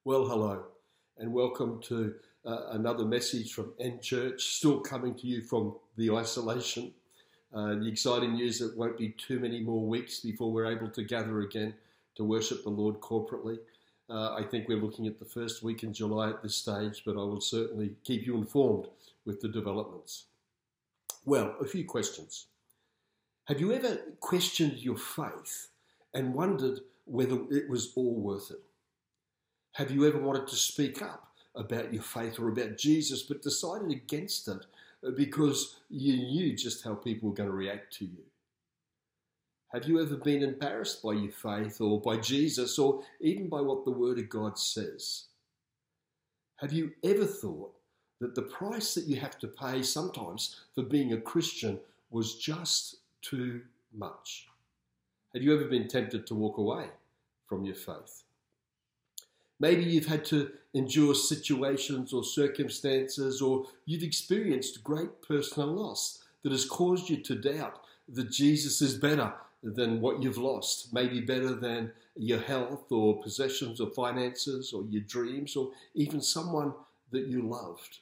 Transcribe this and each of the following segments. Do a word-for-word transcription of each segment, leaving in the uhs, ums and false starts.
Well, hello, and welcome to uh, another message from N Church, still coming to you from the isolation. Uh, the exciting news that it won't be too many more weeks before we're able to gather again to worship the Lord corporately. Uh, I think we're looking at the first week in July at this stage, but I will certainly keep you informed with the developments. Well, a few questions. Have you ever questioned your faith and wondered whether it was all worth it? Have you ever wanted to speak up about your faith or about Jesus but decided against it because you knew just how people were going to react to you? Have you ever been embarrassed by your faith or by Jesus or even by what the Word of God says? Have you ever thought that the price that you have to pay sometimes for being a Christian was just too much? Have you ever been tempted to walk away from your faith? Maybe you've had to endure situations or circumstances, or you've experienced great personal loss that has caused you to doubt that Jesus is better than what you've lost, maybe better than your health or possessions or finances or your dreams or even someone that you loved.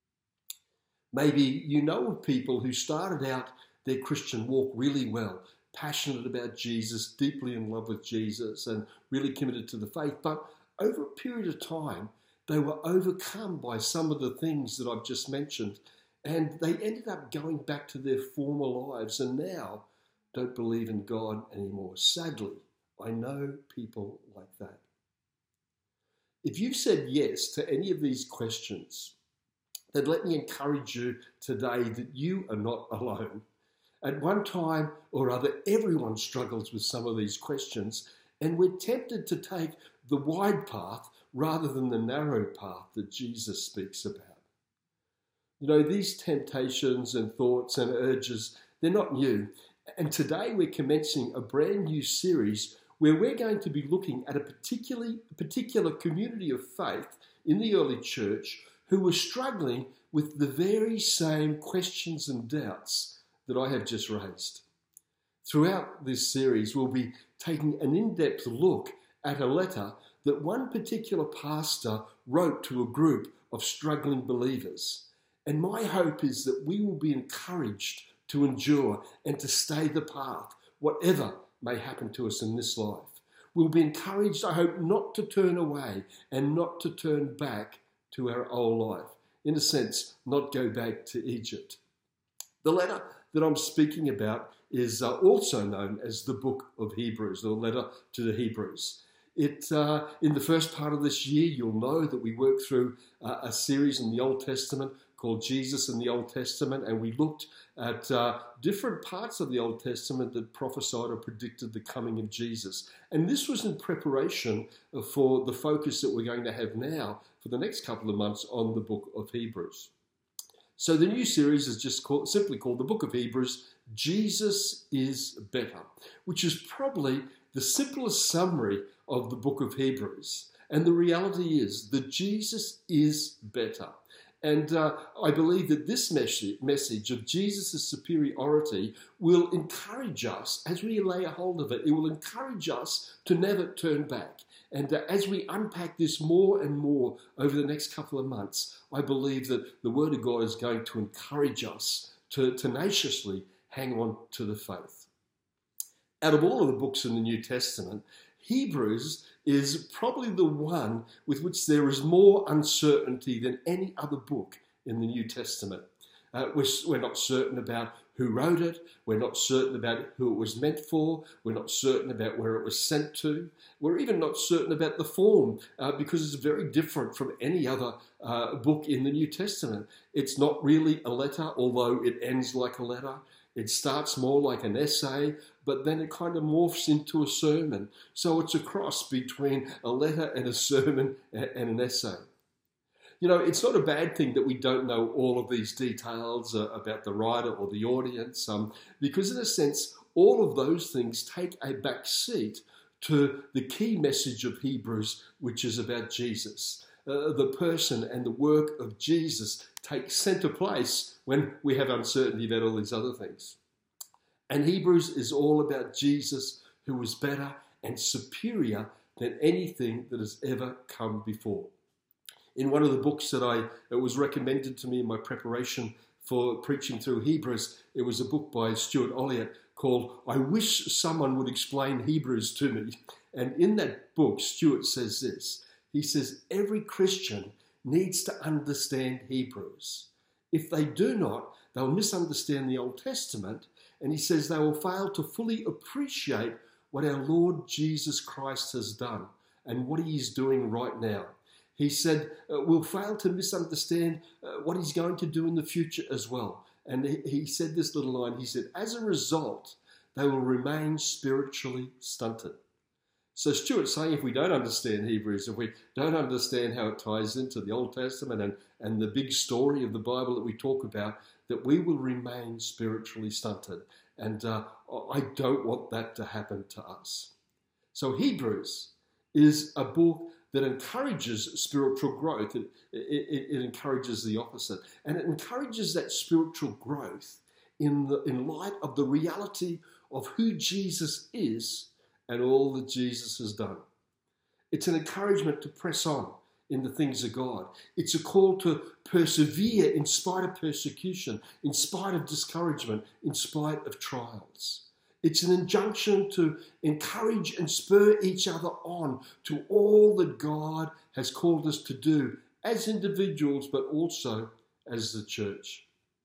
Maybe you know of people who started out their Christian walk really well, passionate about Jesus, deeply in love with Jesus and really committed to the faith, but over a period of time, they were overcome by some of the things that I've just mentioned, and they ended up going back to their former lives and now don't believe in God anymore. Sadly, I know people like that. If you've said yes to any of these questions, then let me encourage you today that you are not alone. At one time or other, everyone struggles with some of these questions, and we're tempted to take the wide path rather than the narrow path that Jesus speaks about. You know, these temptations and thoughts and urges, they're not new. And today we're commencing a brand new series where we're going to be looking at a particularly particular community of faith in the early church who were struggling with the very same questions and doubts that I have just raised. Throughout this series, we'll be taking an in-depth look at a letter that one particular pastor wrote to a group of struggling believers. And my hope is that we will be encouraged to endure and to stay the path, whatever may happen to us in this life. We'll be encouraged, I hope, not to turn away and not to turn back to our old life. In a sense, not go back to Egypt. The letter that I'm speaking about is uh, also known as the book of Hebrews, the letter to the Hebrews. It, uh, in the first part of this year, you'll know that we worked through uh, a series in the Old Testament called Jesus in the Old Testament, and we looked at uh, different parts of the Old Testament that prophesied or predicted the coming of Jesus. And this was in preparation for the focus that we're going to have now for the next couple of months on the book of Hebrews. So the new series is just called, simply called the Book of Hebrews, Jesus is Better, which is probably the simplest summary of the book of Hebrews. And the reality is that Jesus is better. And uh, I believe that this message of Jesus' superiority will encourage us as we lay a hold of it. It will encourage us to never turn back. And uh, as we unpack this more and more over the next couple of months, I believe that the Word of God is going to encourage us to tenaciously hang on to the faith. Out of all of the books in the New Testament, Hebrews is probably the one with which there is more uncertainty than any other book in the New Testament. Uh, we're, we're not certain about who wrote it. We're not certain about who it was meant for. We're not certain about where it was sent to. We're even not certain about the form uh, because it's very different from any other uh, book in the New Testament. It's not really a letter, although it ends like a letter. It starts more like an essay, but then it kind of morphs into a sermon. So it's a cross between a letter and a sermon and an essay. You know, it's not a bad thing that we don't know all of these details uh, about the writer or the audience, um, because in a sense, all of those things take a back seat to the key message of Hebrews, which is about Jesus. Uh, the person and the work of Jesus take center place when we have uncertainty about all these other things. And Hebrews is all about Jesus, who was better and superior than anything that has ever come before. In one of the books that I that was recommended to me in my preparation for preaching through Hebrews, it was a book by Stuart Olliott called I Wish Someone Would Explain Hebrews to Me. And in that book, Stuart says this. He says, every Christian needs to understand Hebrews. If they do not, they'll misunderstand the Old Testament. And he says they will fail to fully appreciate what our Lord Jesus Christ has done and what he is doing right now. He said uh, we'll fail to misunderstand uh, what he's going to do in the future as well. And he, he said this little line, he said, as a result, they will remain spiritually stunted. So Stuart's saying if we don't understand Hebrews, if we don't understand how it ties into the Old Testament and, and the big story of the Bible that we talk about, that we will remain spiritually stunted. And uh, I don't want that to happen to us. So Hebrews is a book that encourages spiritual growth. It, it, it encourages the opposite. And it encourages that spiritual growth in, the, in light of the reality of who Jesus is and all that Jesus has done. It's an encouragement to press on in the things of God. It's a call to persevere in spite of persecution, in spite of discouragement, in spite of trials. It's an injunction to encourage and spur each other on to all that God has called us to do as individuals, but also as the church.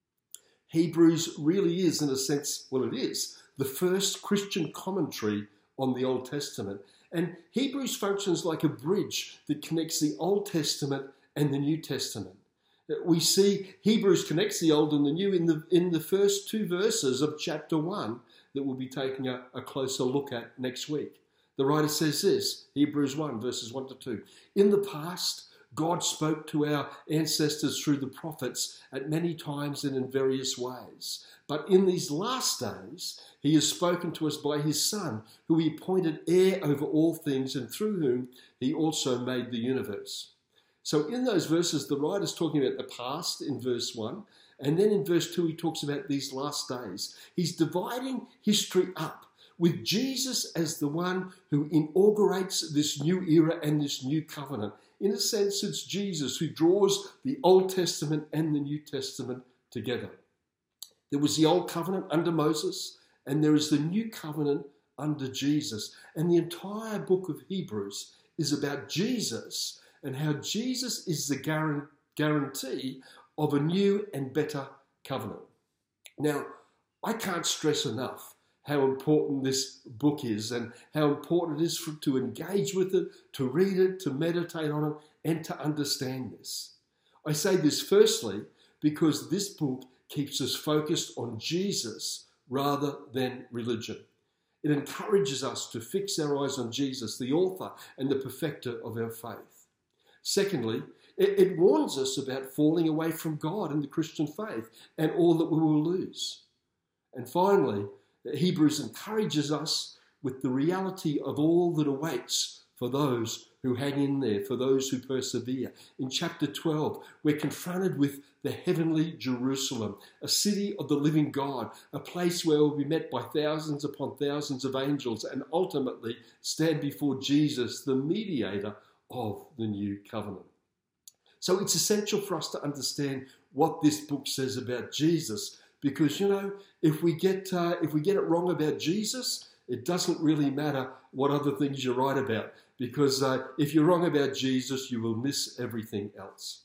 Hebrews really is, in a sense, well, it is, the first Christian commentary on the Old Testament. And Hebrews functions like a bridge that connects the Old Testament and the New Testament. We see Hebrews connects the Old and the New in the, in the first two verses of chapter one that we'll be taking a, a closer look at next week. The writer says this, Hebrews one, verses one to two. In the past, God spoke to our ancestors through the prophets at many times and in various ways. But in these last days, he has spoken to us by his Son, who he appointed heir over all things and through whom he also made the universe. So in those verses, the writer's talking about the past in verse one, and then in verse two, he talks about these last days. He's dividing history up with Jesus as the one who inaugurates this new era and this new covenant. In a sense, it's Jesus who draws the Old Testament and the New Testament together. There was the Old Covenant under Moses, and there is the New Covenant under Jesus. And the entire book of Hebrews is about Jesus and how Jesus is the guarantee of a new and better covenant. Now, I can't stress enough how important this book is and how important it is for, to engage with it, to read it, to meditate on it, and to understand this. I say this firstly because this book keeps us focused on Jesus rather than religion. It encourages us to fix our eyes on Jesus, the author and the perfecter of our faith. Secondly, it, it warns us about falling away from God and the Christian faith and all that we will lose. And finally, Hebrews encourages us with the reality of all that awaits for those who hang in there, for those who persevere. In chapter twelve, we're confronted with the heavenly Jerusalem, a city of the living God, a place where we'll be met by thousands upon thousands of angels and ultimately stand before Jesus, the mediator of the new covenant. So it's essential for us to understand what this book says about Jesus, because, you know, if we get uh, if we get it wrong about Jesus, it doesn't really matter what other things you're right about, because uh, if you're wrong about Jesus, you will miss everything else.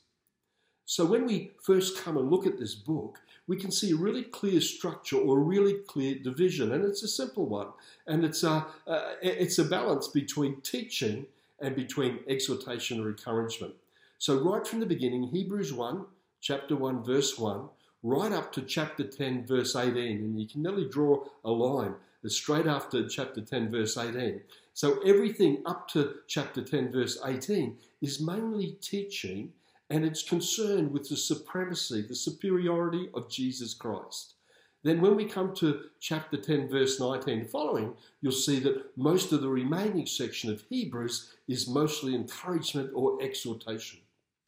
So when we first come and look at this book, we can see a really clear structure or a really clear division, and it's a simple one, and it's a, uh, it's a balance between teaching and between exhortation or encouragement. So right from the beginning, Hebrews one, chapter one, verse one, right up to chapter ten, verse eighteen, and you can nearly draw a line straight after chapter ten, verse eighteen. So everything up to chapter ten, verse eighteen is mainly teaching, and it's concerned with the supremacy, the superiority of Jesus Christ. Then when we come to chapter ten, verse nineteen following, you'll see that most of the remaining section of Hebrews is mostly encouragement or exhortation.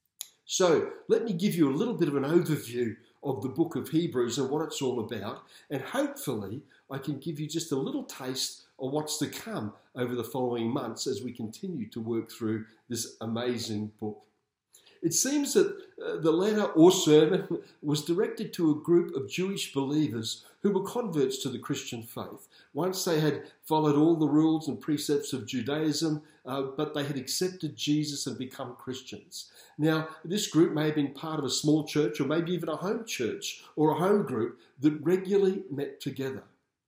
So let me give you a little bit of an overview of the book of Hebrews and what it's all about, and hopefully I can give you just a little taste of what's to come over the following months as we continue to work through this amazing book. It seems that uh, the letter or sermon was directed to a group of Jewish believers who were converts to the Christian faith. Once they had followed all the rules and precepts of Judaism, uh, but they had accepted Jesus and become Christians. Now, this group may have been part of a small church or maybe even a home church or a home group that regularly met together.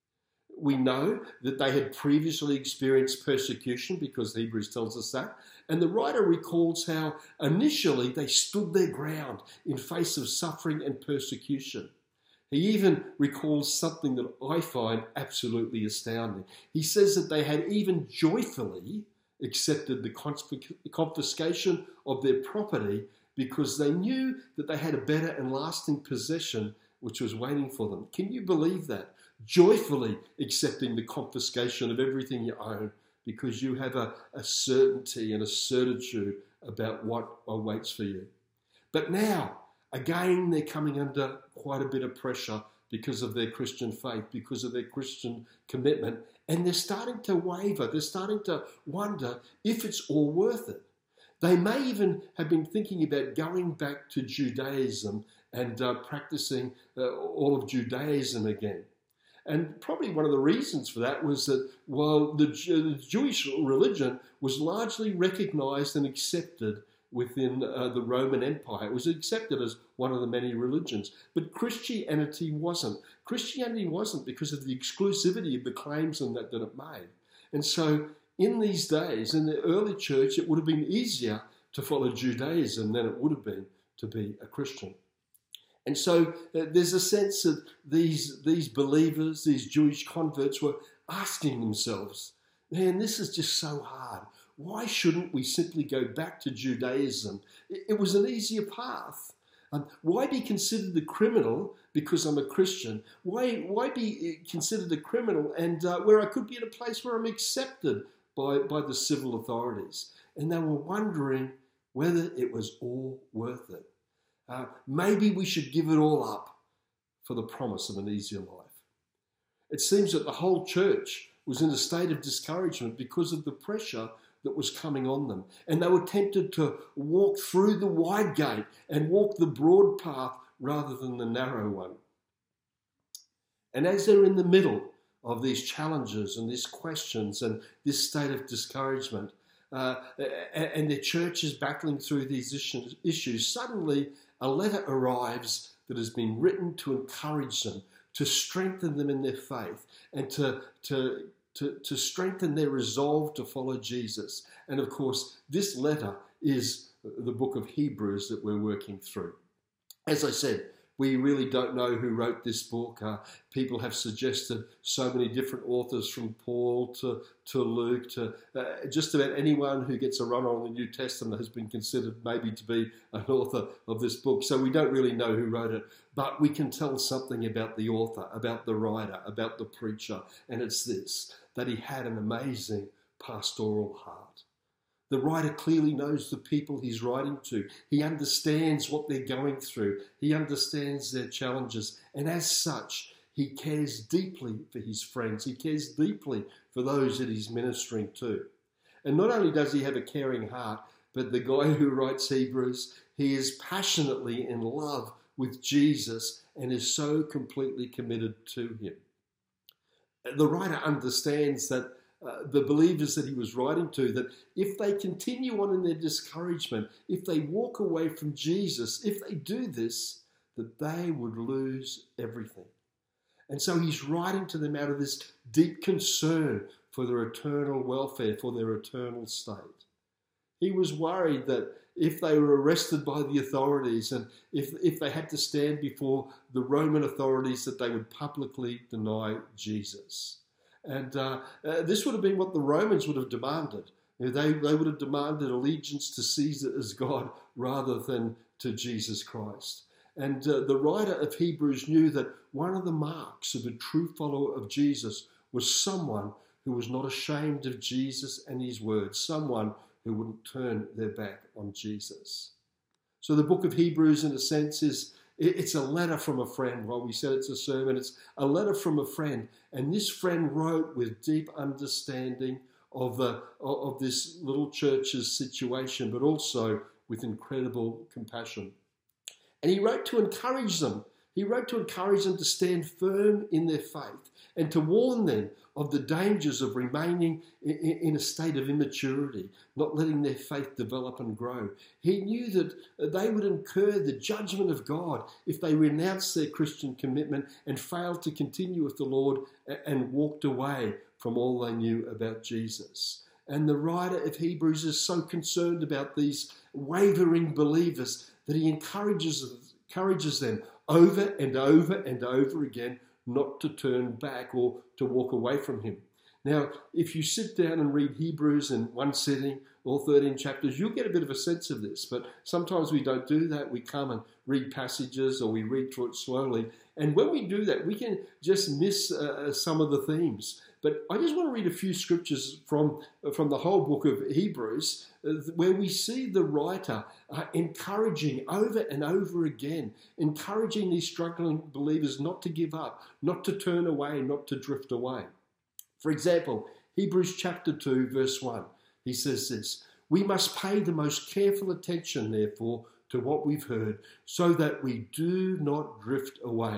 We know that they had previously experienced persecution because Hebrews tells us that. And the writer recalls how initially they stood their ground in face of suffering and persecution. He even recalls something that I find absolutely astounding. He says that they had even joyfully accepted the confiscation of their property because they knew that they had a better and lasting possession which was waiting for them. Can you believe that? Joyfully accepting the confiscation of everything you own because you have a, a certainty and a certitude about what awaits for you. But now, again, they're coming under quite a bit of pressure because of their Christian faith, because of their Christian commitment, and they're starting to waver. They're starting to wonder if it's all worth it. They may even have been thinking about going back to Judaism and uh, practicing uh, all of Judaism again. And probably one of the reasons for that was that while the, the Jewish religion was largely recognized and accepted within uh, the Roman Empire, it was accepted as one of the many religions. But Christianity wasn't. Christianity wasn't because of the exclusivity of the claims and that, that it made. And so in these days, in the early church, it would have been easier to follow Judaism than it would have been to be a Christian. And so uh, there's a sense that these, these believers, these Jewish converts were asking themselves, man, this is just so hard. Why shouldn't we simply go back to Judaism? It, it was an easier path. Um, why be considered the criminal because I'm a Christian? Why, why be considered a criminal and uh, where I could be in a place where I'm accepted by, by the civil authorities? And they were wondering whether it was all worth it. Uh, maybe we should give it all up for the promise of an easier life. It seems that the whole church was in a state of discouragement because of the pressure that was coming on them. And they were tempted to walk through the wide gate and walk the broad path rather than the narrow one. And as they're in the middle of these challenges and these questions and this state of discouragement, uh, and their church is battling through these issues, suddenly a letter arrives that has been written to encourage them, to strengthen them in their faith, and to, to, to, to strengthen their resolve to follow Jesus. And of course, this letter is the book of Hebrews that we're working through. As I said, we really don't know who wrote this book. Uh, people have suggested so many different authors, from Paul to, to Luke to uh, just about anyone who gets a run on the New Testament has been considered maybe to be an author of this book. So we don't really know who wrote it, but we can tell something about the author, about the writer, about the preacher, and it's this, that he had an amazing pastoral heart. The writer clearly knows the people he's writing to. He understands what they're going through. He understands their challenges. And as such, he cares deeply for his friends. He cares deeply for those that he's ministering to. And not only does he have a caring heart, but the guy who writes Hebrews, he is passionately in love with Jesus and is so completely committed to him. The writer understands that Uh, the believers that he was writing to, that if they continue on in their discouragement, if they walk away from Jesus, if they do this, that they would lose everything. And so he's writing to them out of this deep concern for their eternal welfare, for their eternal state. He was worried that if they were arrested by the authorities and if, if they had to stand before the Roman authorities, that they would publicly deny Jesus. And uh, uh, this would have been what the Romans would have demanded. You know, they, they would have demanded allegiance to Caesar as God rather than to Jesus Christ. And uh, the writer of Hebrews knew that one of the marks of a true follower of Jesus was someone who was not ashamed of Jesus and his words, someone who wouldn't turn their back on Jesus. So the book of Hebrews, in a sense, is, It's a letter from a friend. Well, we said it's a sermon. It's a letter from a friend. And this friend wrote with deep understanding of, the, of this little church's situation, but also with incredible compassion. And he wrote to encourage them. He wrote to encourage them to stand firm in their faith and to warn them of the dangers of remaining in a state of immaturity, not letting their faith develop and grow. He knew that they would incur the judgment of God if they renounced their Christian commitment and failed to continue with the Lord and walked away from all they knew about Jesus. And the writer of Hebrews is so concerned about these wavering believers that he encourages, encourages them over and over and over again not to turn back or to walk away from him. Now, if you sit down and read Hebrews in one sitting, all thirteen chapters, you'll get a bit of a sense of this. But sometimes we don't do that. We come and read passages or we read through it slowly. And when we do that, we can just miss uh, some of the themes. But I just want to read a few scriptures from, from the whole book of Hebrews uh, where we see the writer uh, encouraging over and over again, encouraging these struggling believers not to give up, not to turn away, not to drift away. For example, Hebrews chapter two, verse one, he says this, "We must pay the most careful attention, therefore, to what we've heard, so that we do not drift away."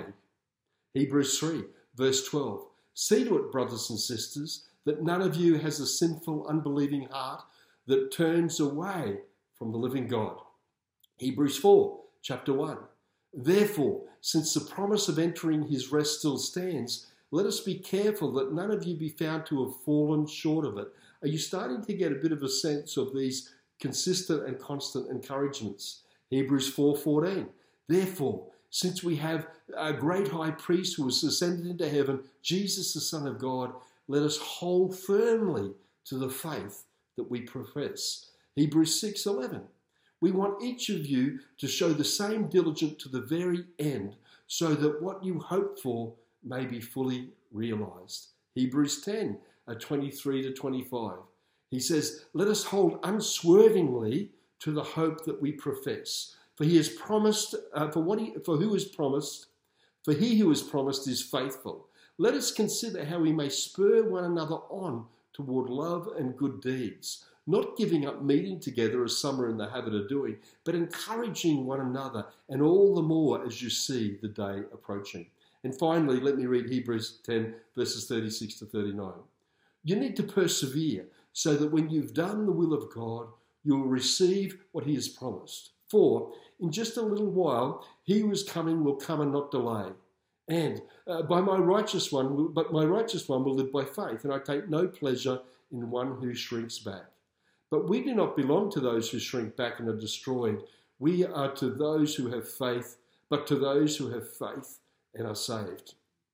Hebrews three, verse twelve, "See to it, brothers and sisters, that none of you has a sinful, unbelieving heart that turns away from the living God." Hebrews four, chapter one, "Therefore, since the promise of entering his rest still stands, let us be careful that none of you be found to have fallen short of it." Are you starting to get a bit of a sense of these consistent and constant encouragements? Hebrews four fourteen, "Therefore, since we have a great high priest who has ascended into heaven, Jesus, the Son of God, let us hold firmly to the faith that we profess." Hebrews six eleven, "We want each of you to show the same diligence to the very end, so that what you hope for may be fully realized." Hebrews ten twenty-three to twenty-five, he says, "Let us hold unswervingly to the hope that we profess. For he has promised, uh, for what he, for who has promised, for he who has promised is faithful. Let us consider how we may spur one another on toward love and good deeds, not giving up meeting together as some are in the habit of doing, but encouraging one another, and all the more as you see the day approaching." And finally, let me read Hebrews ten, verses thirty-six to thirty-nine. "You need to persevere, so that when you've done the will of God, you will receive what he has promised. For in just a little while, he who is coming will come and not delay. And uh, by my righteous one, will, but my righteous one will live by faith, and I take no pleasure in one who shrinks back. But we do not belong to those who shrink back and are destroyed. We are to those who have faith, but to those who have faith and are saved."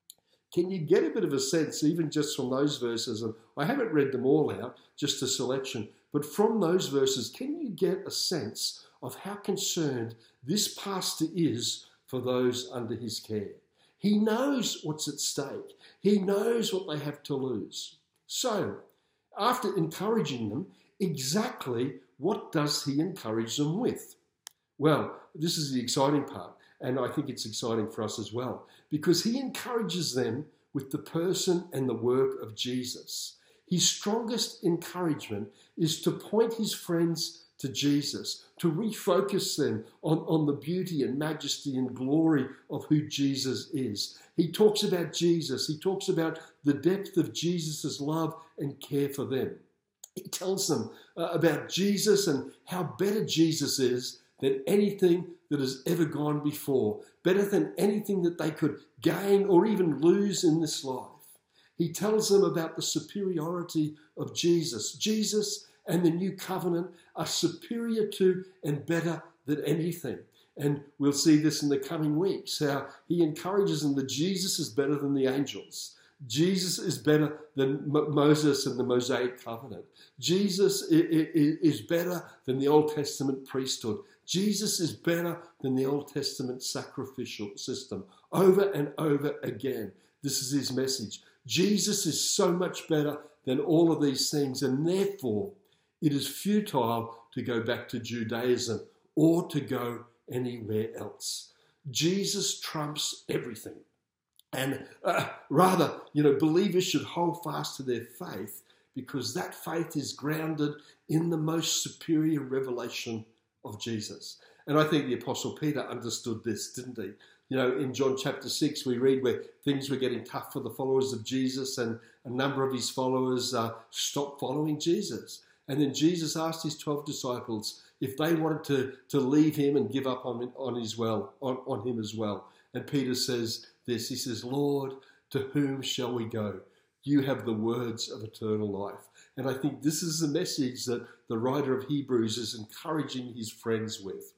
Can you get a bit of a sense, even just from those verses, and I haven't read them all out, just a selection, but from those verses, can you get a sense of how concerned this pastor is for those under his care? He knows what's at stake. He knows what they have to lose. So, after encouraging them, exactly what does he encourage them with? Well, this is the exciting part, and I think it's exciting for us as well, because he encourages them with the person and the work of Jesus. His strongest encouragement is to point his friends to Jesus, to refocus them on, on the beauty and majesty and glory of who Jesus is. He talks about Jesus. He talks about the depth of Jesus' love and care for them. He tells them uh, about Jesus and how better Jesus is than anything that has ever gone before, better than anything that they could gain or even lose in this life. He tells them about the superiority of Jesus. Jesus and the new covenant are superior to and better than anything. And we'll see this in the coming weeks, how he encourages them that Jesus is better than the angels. Jesus is better than Moses and the Mosaic covenant. Jesus is better than the Old Testament priesthood. Jesus is better than the Old Testament sacrificial system. Over and over again, this is his message. Jesus is so much better than all of these things, and therefore it is futile to go back to Judaism or to go anywhere else. Jesus trumps everything. And uh, rather, you know, believers should hold fast to their faith, because that faith is grounded in the most superior revelation of Jesus. And I think the Apostle Peter understood this, didn't he? You know, in John chapter six, we read where things were getting tough for the followers of Jesus, and a number of his followers uh, stopped following Jesus. And then Jesus asked his twelve disciples if they wanted to, to leave him and give up on, on, his well, on, on him as well. And Peter says this, he says, Lord, to whom shall we go? You have the words of eternal life. And I think this is the message that the writer of Hebrews is encouraging his friends with.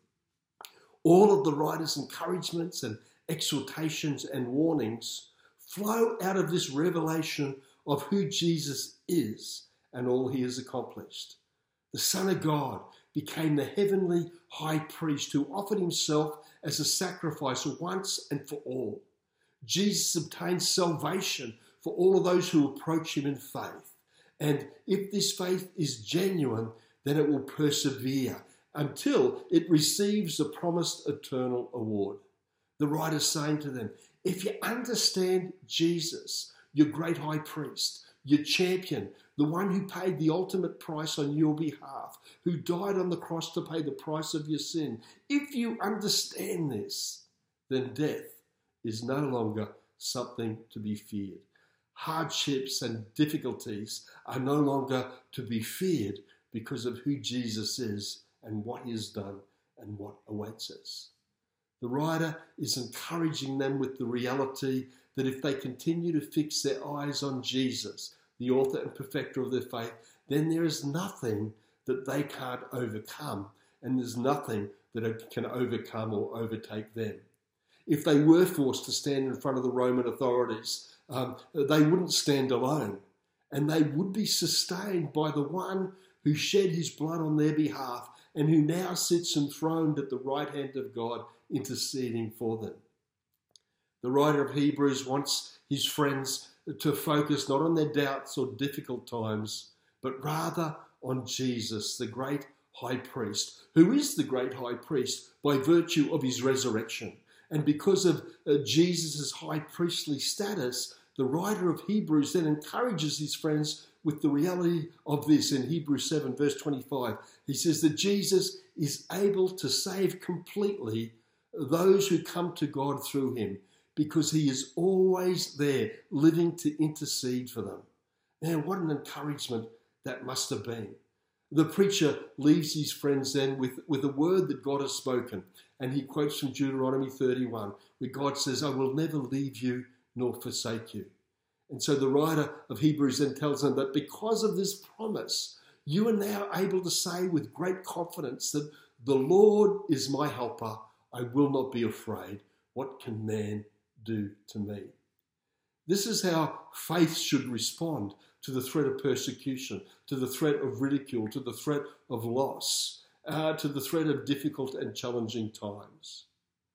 All of the writer's encouragements and exhortations and warnings flow out of this revelation of who Jesus is and all he has accomplished. The Son of God became the heavenly high priest who offered himself as a sacrifice once and for all. Jesus obtained salvation for all of those who approach him in faith. And if this faith is genuine, then it will persevere until it receives the promised eternal award. The writer's saying to them, if you understand Jesus, your great high priest, your champion, the one who paid the ultimate price on your behalf, who died on the cross to pay the price of your sin, if you understand this, then death is no longer something to be feared. Hardships and difficulties are no longer to be feared because of who Jesus is and what he has done and what awaits us. The writer is encouraging them with the reality that if they continue to fix their eyes on Jesus, the author and perfecter of their faith, then there is nothing that they can't overcome, and there's nothing that can overcome or overtake them. If they were forced to stand in front of the Roman authorities, um, they wouldn't stand alone, and they would be sustained by the one who shed his blood on their behalf and who now sits enthroned at the right hand of God, interceding for them. The writer of Hebrews wants his friends to focus not on their doubts or difficult times, but rather on Jesus, the great high priest, who is the great high priest by virtue of his resurrection. And because of uh, Jesus' high priestly status, the writer of Hebrews then encourages his friends with the reality of this in Hebrews seven, verse twenty-five. He says that Jesus is able to save completely those who come to God through him, because he is always there, living to intercede for them. Man, what an encouragement that must have been. The preacher leaves his friends then with, with a word that God has spoken. And he quotes from Deuteronomy thirty-one, where God says, I will never leave you nor forsake you. And so the writer of Hebrews then tells them that because of this promise, you are now able to say with great confidence that the Lord is my helper. I will not be afraid. What can man do to me? This is how faith should respond to the threat of persecution, to the threat of ridicule, to the threat of loss, uh, to the threat of difficult and challenging times.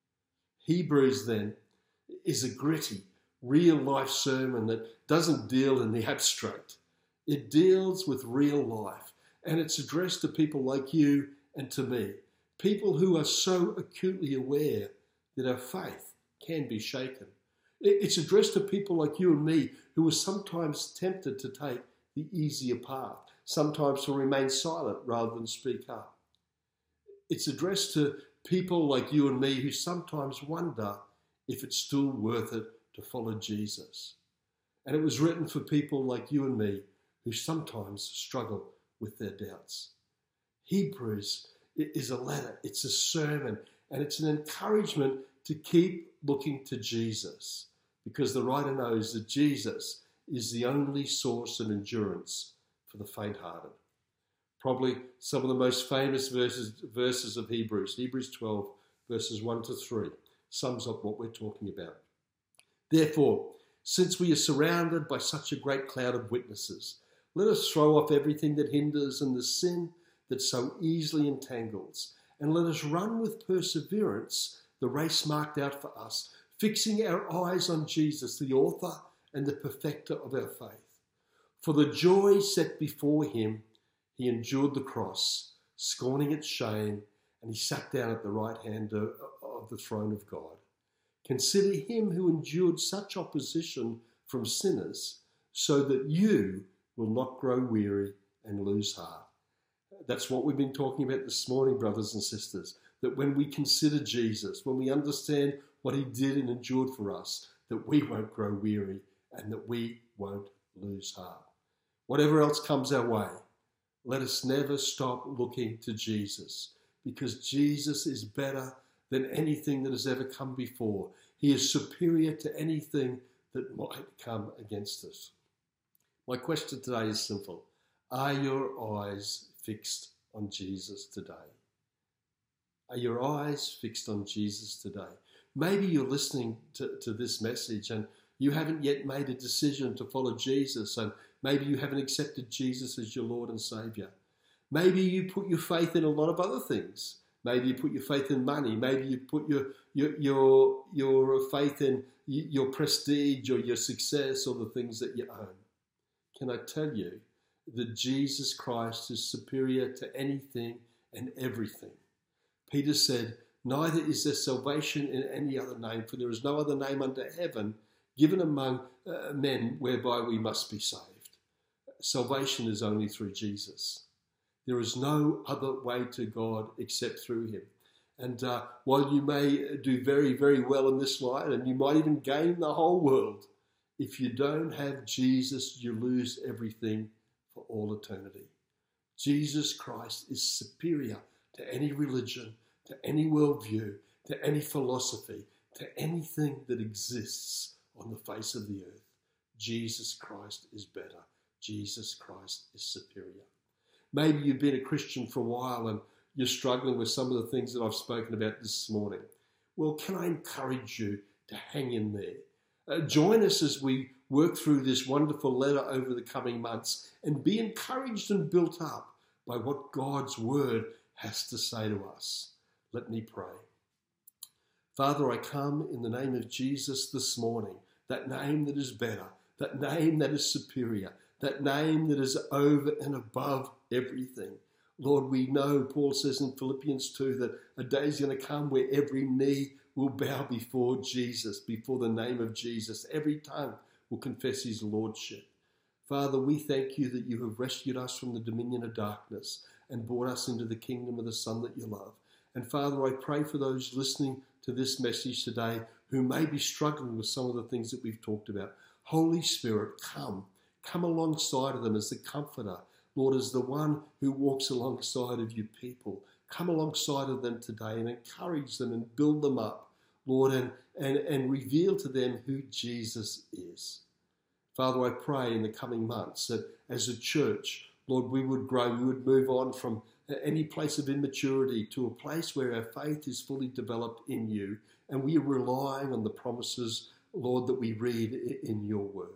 Hebrews then is a gritty, real life sermon that doesn't deal in the abstract. It deals with real life, and it's addressed to people like you and to me, people who are so acutely aware that our faith can be shaken. It's addressed to people like you and me who are sometimes tempted to take the easier path, sometimes to remain silent rather than speak up. It's addressed to people like you and me who sometimes wonder if it's still worth it to follow Jesus. And it was written for people like you and me who sometimes struggle with their doubts. Hebrews is a letter, it's a sermon, and it's an encouragement to keep looking to Jesus, because the writer knows that Jesus is the only source of endurance for the faint-hearted. Probably some of the most famous verses, verses of Hebrews, Hebrews twelve, verses one to three, sums up what we're talking about. Therefore, since we are surrounded by such a great cloud of witnesses, let us throw off everything that hinders and the sin that so easily entangles, and let us run with perseverance the race marked out for us, fixing our eyes on Jesus, the author and the perfecter of our faith. For the joy set before him, he endured the cross, scorning its shame, and he sat down at the right hand of, of the throne of God. Consider him who endured such opposition from sinners, so that you will not grow weary and lose heart. That's what we've been talking about this morning, brothers and sisters, that when we consider Jesus, when we understand what he did and endured for us, that we won't grow weary and that we won't lose heart. Whatever else comes our way, let us never stop looking to Jesus, because Jesus is better than anything that has ever come before. He is superior to anything that might come against us. My question today is simple. Are your eyes fixed on Jesus today? Are your eyes fixed on Jesus today? Maybe you're listening to, to this message and you haven't yet made a decision to follow Jesus, and maybe you haven't accepted Jesus as your Lord and Saviour. Maybe you put your faith in a lot of other things. Maybe you put your faith in money. Maybe you put your your your, your faith in your prestige or your success or the things that you own. Can I tell you that Jesus Christ is superior to anything and everything? Peter said, neither is there salvation in any other name, for there is no other name under heaven given among uh, men whereby we must be saved. Salvation is only through Jesus. There is no other way to God except through him. And uh, while you may do very, very well in this life, and you might even gain the whole world, if you don't have Jesus, you lose everything for all eternity. Jesus Christ is superior to any religion, to any worldview, to any philosophy, to anything that exists on the face of the earth. Jesus Christ is better. Jesus Christ is superior. Maybe you've been a Christian for a while and you're struggling with some of the things that I've spoken about this morning. Well, can I encourage you to hang in there? Uh, join us as we work through this wonderful letter over the coming months and be encouraged and built up by what God's word has to say to us. Let me pray. Father, I come in the name of Jesus this morning, that name that is better, that name that is superior, that name that is over and above everything. Lord, we know, Paul says in Philippians two, that a day is going to come where every knee will bow before Jesus, before the name of Jesus. Every tongue will confess his lordship. Father, we thank you that you have rescued us from the dominion of darkness and brought us into the kingdom of the Son that you love. And Father, I pray for those listening to this message today who may be struggling with some of the things that we've talked about. Holy Spirit, come. Come alongside of them as the comforter. Lord, as the one who walks alongside of your people. Come alongside of them today and encourage them and build them up, Lord, and, and, and reveal to them who Jesus is. Father, I pray in the coming months that as a church, Lord, we would grow, we would move on from any place of immaturity to a place where our faith is fully developed in you and we are relying on the promises, Lord, that we read in your word.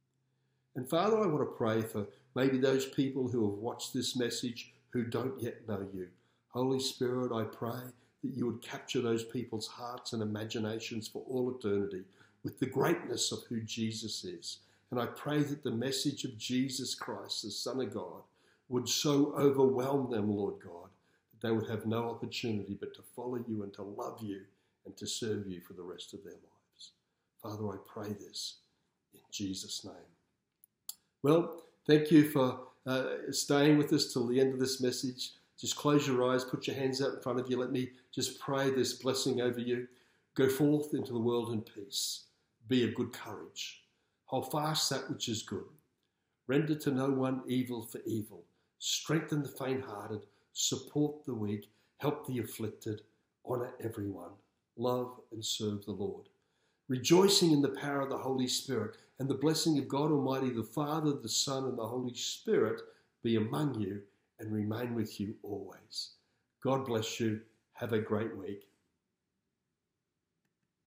And Father, I want to pray for maybe those people who have watched this message who don't yet know you. Holy Spirit, I pray that you would capture those people's hearts and imaginations for all eternity with the greatness of who Jesus is. And I pray that the message of Jesus Christ, the Son of God, would so overwhelm them, Lord God, that they would have no opportunity but to follow you and to love you and to serve you for the rest of their lives. Father, I pray this in Jesus' name. Well, thank you for uh, staying with us till the end of this message. Just close your eyes, put your hands out in front of you. Let me just pray this blessing over you. Go forth into the world in peace. Be of good courage. Hold fast that which is good. Render to no one evil for evil. Strengthen the faint-hearted. Support the weak. Help the afflicted. Honour everyone. Love and serve the Lord. Rejoicing in the power of the Holy Spirit and the blessing of God Almighty, the Father, the Son, and the Holy Spirit be among you and remain with you always. God bless you. Have a great week.